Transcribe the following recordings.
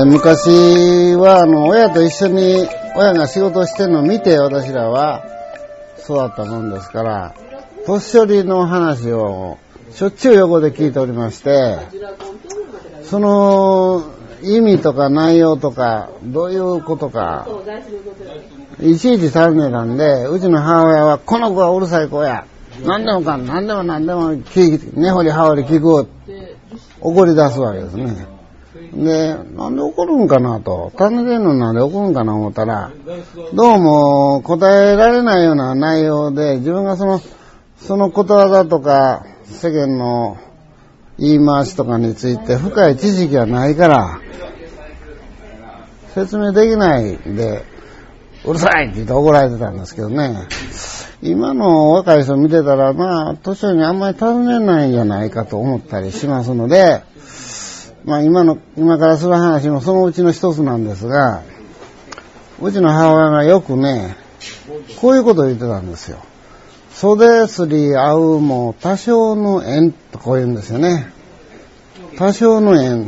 昔は親と一緒に親が仕事してるのを見て私らは育ったもんですから、年寄りの話をしょっちゅう横で聞いておりまして、その意味とか内容とかどういうことかいちいち尋ねたんで、うちの母親はこの子はうるさい子や、何でもかん何でも根掘り葉掘り聞く怒り出すわけですね。で、なんで怒るんかなと、尋ねてんのなんで怒るんかな思ったら、どうも答えられないような内容で、自分がそのことわざとか世間の言い回しとかについて深い知識がないから説明できないんで、うるさいって言って怒られてたんですけどね。今の若い人見てたら、年寄りにあんまり尋ねないんじゃないかと思ったりしますので、今からする話もそのうちの一つなんですが、うちの母親がよくね、こういうことを言ってたんですよ。袖すり合うも多少の縁とこう言うんですよね。多少の縁、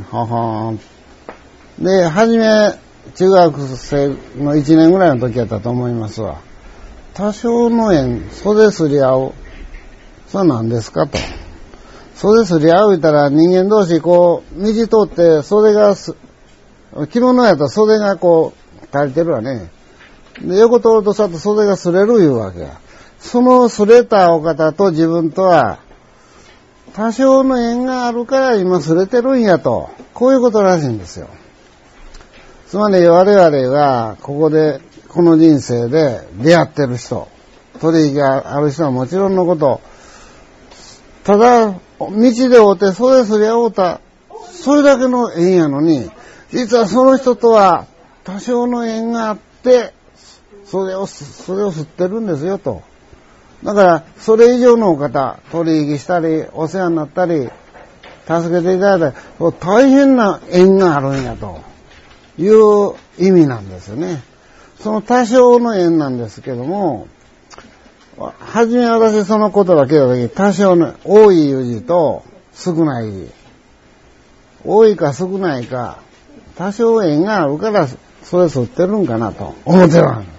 で、初め中学生の1年ぐらいの時やったと思いますわ。多少の縁、袖すり合う。それは何ですかと。袖すり合うたら人間同士道通って袖が着物やったら袖が垂れてるわね。で、横通るとさっと袖が擦れるいうわけや。その擦れたお方と自分とは多少の縁があるから今擦れてるんやと。こういうことらしいんですよ。つまり我々がこの人生で出会ってる人、取引がある人はもちろんのこと、ただ道で会うて袖すり合うた、それだけの縁やのに、実はその人とは多少の縁があって袖を吸ってるんですよと。だからそれ以上のお方、取引したりお世話になったり助けていただいたり、大変な縁があるんやという意味なんですよね。その多少の縁なんですけども、はじめ私その言葉聞いた時、多少の多いいう字と少ない字、多いか少ないか、多少縁があるからそれ吸ってるんかなと思ってたんです。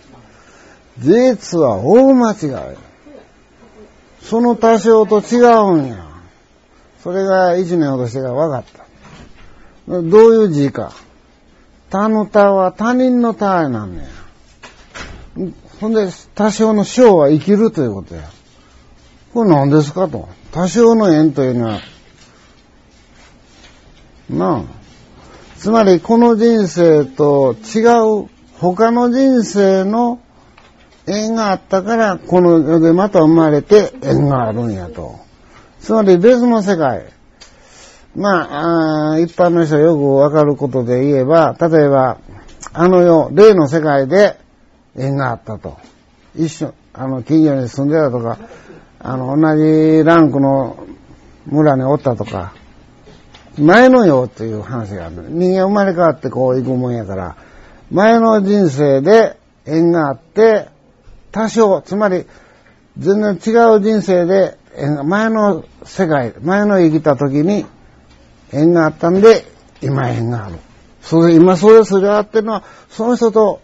実は大間違い。その多少と違うんや。それが1年ほどしてから分かった。どういう字か。他の他は他人の他なんねや。ほんで、多少の少は生きるということや。これ何ですかと。多少の縁というのは、つまりこの人生と違う他の人生の縁があったからこの世でまた生まれて縁があるんやと。つまり別の世界。一般の人よくわかることで言えば、例えば例の世界で縁があったと。一緒、近所に住んでたとか、同じランクの村におったとか、前の世という話がある。人間生まれ変わって行くもんやから、前の人生で縁があって、多少、つまり全然違う人生で前の世界、前の生きた時に縁があったんで、今縁がある。今それすり合ってるのは、その人と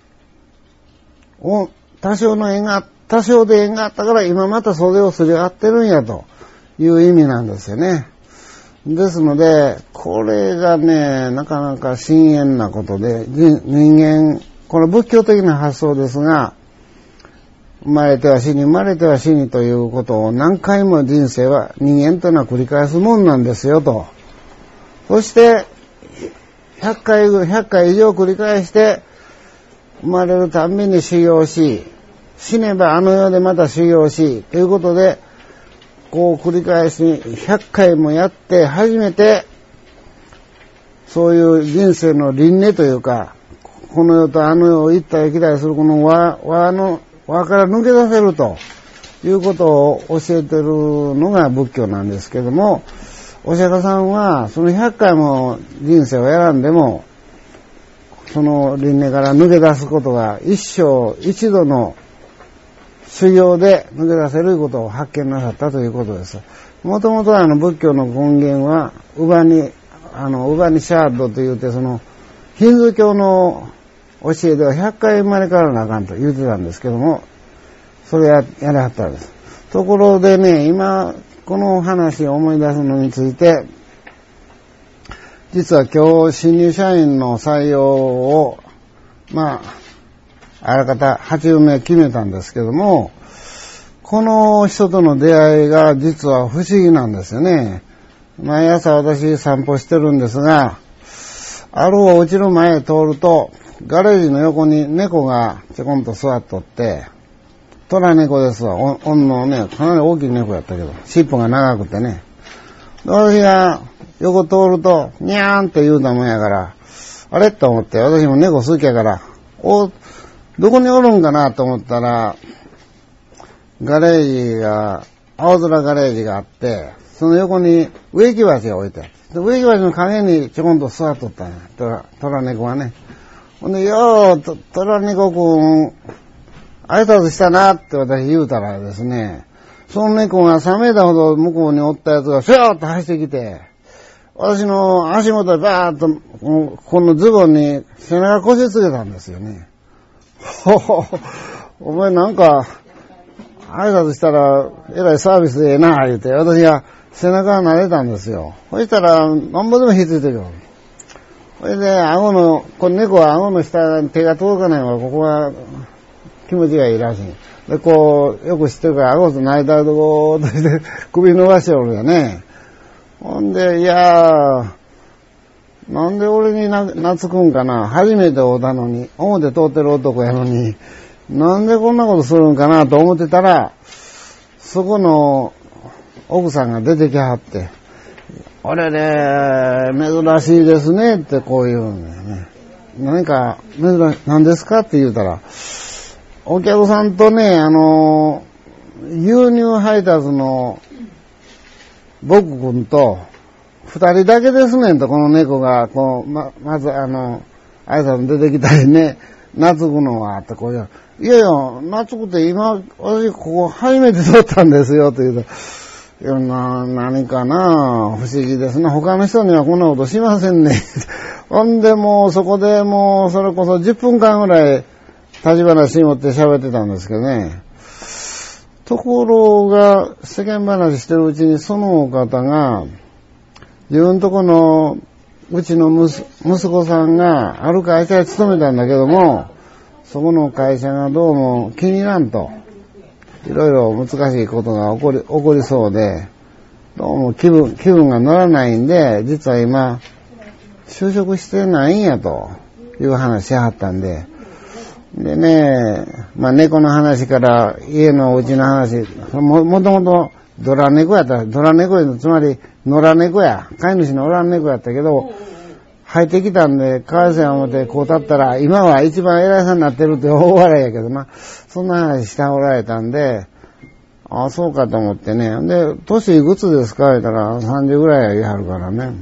多少で縁があったから今またそれをすり合ってるんやという意味なんですよね。ですので、これがね、なかなか深遠なことで、人間、これ仏教的な発想ですが、生まれては死に、生まれては死にということを何回も人生は、人間というのは繰り返すもんなんですよと。そして、100回以上繰り返して、生まれるたんびに修行し、死ねばあの世でまた修行し、ということで、繰り返し100回もやって初めて、そういう人生の輪廻というか、この世とあの世を行ったり来たりするこの輪から抜け出せるということを教えてるのが仏教なんですけども、お釈迦さんはその100回も人生を選んでも、その輪廻から抜け出すことが一生一度の修行で抜け出せることを発見なさったということです。もともと仏教の根源は、ウバニシャードというて、 ヒンズー教の教えでは100回生まれ変わらなあかんと言ってたんですけども、それやりはったんです。ところでね、今、この話を思い出すのについて、実は今日新入社員の採用を、あらかた80名決めたんですけども、この人との出会いが実は不思議なんですよね。毎朝私散歩してるんですが、あるお家の前通ると、ガレージの横に猫がちょこんと座っとって、虎猫ですわ。女のね、かなり大きい猫やったけど、尻尾が長くてね。私が横通ると、にゃーんって言うたもんやから、あれと思って、私も猫好きやから、どこにおるんかなと思ったら、ガレージが、青空ガレージがあって、その横に植木鉢が置いてあって、植木鉢の陰にちょこんと座っとったんや。虎猫がね。ほんで、よー、虎猫くん、挨拶したなって私言うたらですね、その猫が3メーターほど向こうにおったやつが、シューッと走ってきて、私の足元でバーッと、このズボンに背中こしつけたんですよね。お前なんか、挨拶したら、えらいサービスでええな、言うて、私が背中が撫でたんですよ。そしたら、なんぼでもひっついてるよ。それで、この猫は顎の下に手が届かないのが、ここが気持ちがいいらしい。で、こう、よく知ってるから、顎と泣いたとこうとして首伸ばしておるよね。ほんで、いやー、なんで俺に懐くんかな。初めて会うたのに、表通ってる男やのに、なんでこんなことするんかなと思ってたら、そこの奥さんが出てきはって、あれね、珍しいですねってこう言うんだよね。何ですかって言うたら、お客さんとね、牛乳配達の僕くんと二人だけですねんと、この猫が、まず挨拶に出てきたりね、懐くのはってこう言う。いやいや、懐くて今、私ここ初めて撮ったんですよって言うと、いや、何かな、不思議ですね。他の人にはこんなことしませんね。ほんでもうそこでもうそれこそ10分間ぐらい立ち話持って喋ってたんですけどね。ところが世間話してるうちにそのお方が自分とこのうちの息子さんがある会社に勤めたんだけども、そこの会社がどうも気に入らんと。いろいろ難しいことが起こりそうで、どうも気分が乗らないんで、実は今、就職してないんやという話しはったんで、でね、猫の話から家のうちの話、もともとドラ猫やったら、ドラ猫いうの、つまり野良猫や、飼い主のおらん猫やったけど、入ってきたんで、かわいそうや思ってこう立ったら、今は一番偉いさんになってるって大笑いやけどな、そんな話しておられたんで、ああ、そうかと思ってね。で、年いくつですか言ったら、30ぐらいは言いはるからね。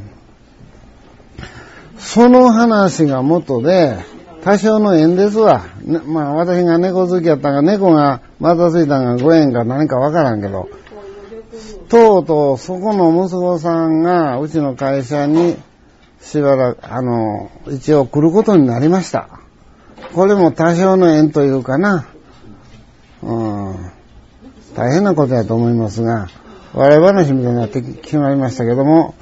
その話が元で、多少の縁ですわ。私が猫好きやったんが、猫がまたついたんがご縁か何かわからんけど、とうとうそこの息子さんがうちの会社にしばらく一応来ることになりました。これも多少の縁というかな、大変なことやと思いますが、笑い話みたいになって決まりましたけども、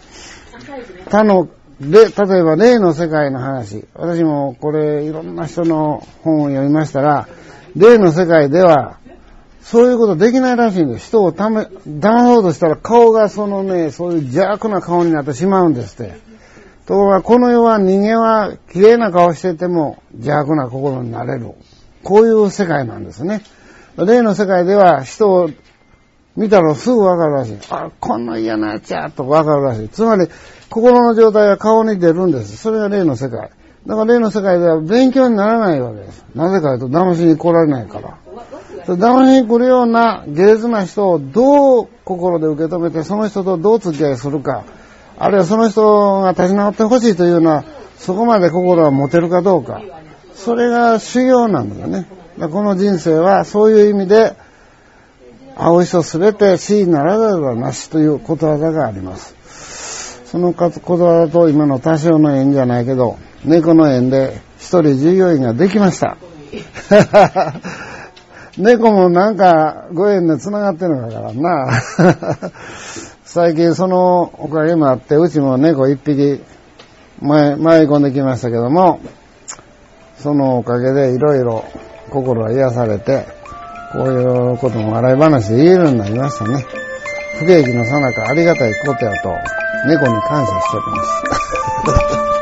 例えば霊の世界の話、私もこれいろんな人の本を読みましたら、霊の世界ではそういうことできないらしいんです。人を騙そうとしたら顔がそういう邪悪な顔になってしまうんですって。ところがこの世は人間は綺麗な顔してても邪悪な心になれる。こういう世界なんですね。霊の世界では人を見たらすぐわかるらしい。あ、こんな嫌なやつやとわかるらしい。つまり心の状態は顔に出るんです。それが霊の世界。だから霊の世界では勉強にならないわけです。なぜかというと騙しに来られないから。騙しに来るような下劣な人をどう心で受け止めて、その人とどう付き合いするか、あるいはその人が立ち直ってほしいというのは、そこまで心が持てるかどうか。それが修行なんだよね。だからこの人生はそういう意味で、会う人すべて死ならざるはなしということわざがあります。そのことわざと今の多少の縁じゃないけど、 猫の園で一人従業員ができました。猫もなんかご縁で繋がってるのだからな。最近そのおかげもあって、うちも猫一匹舞い込んできましたけども、そのおかげでいろいろ心が癒されて、こういうことも笑い話で言えるようになりましたね。不景気の最中ありがたいことやと猫に感謝しております。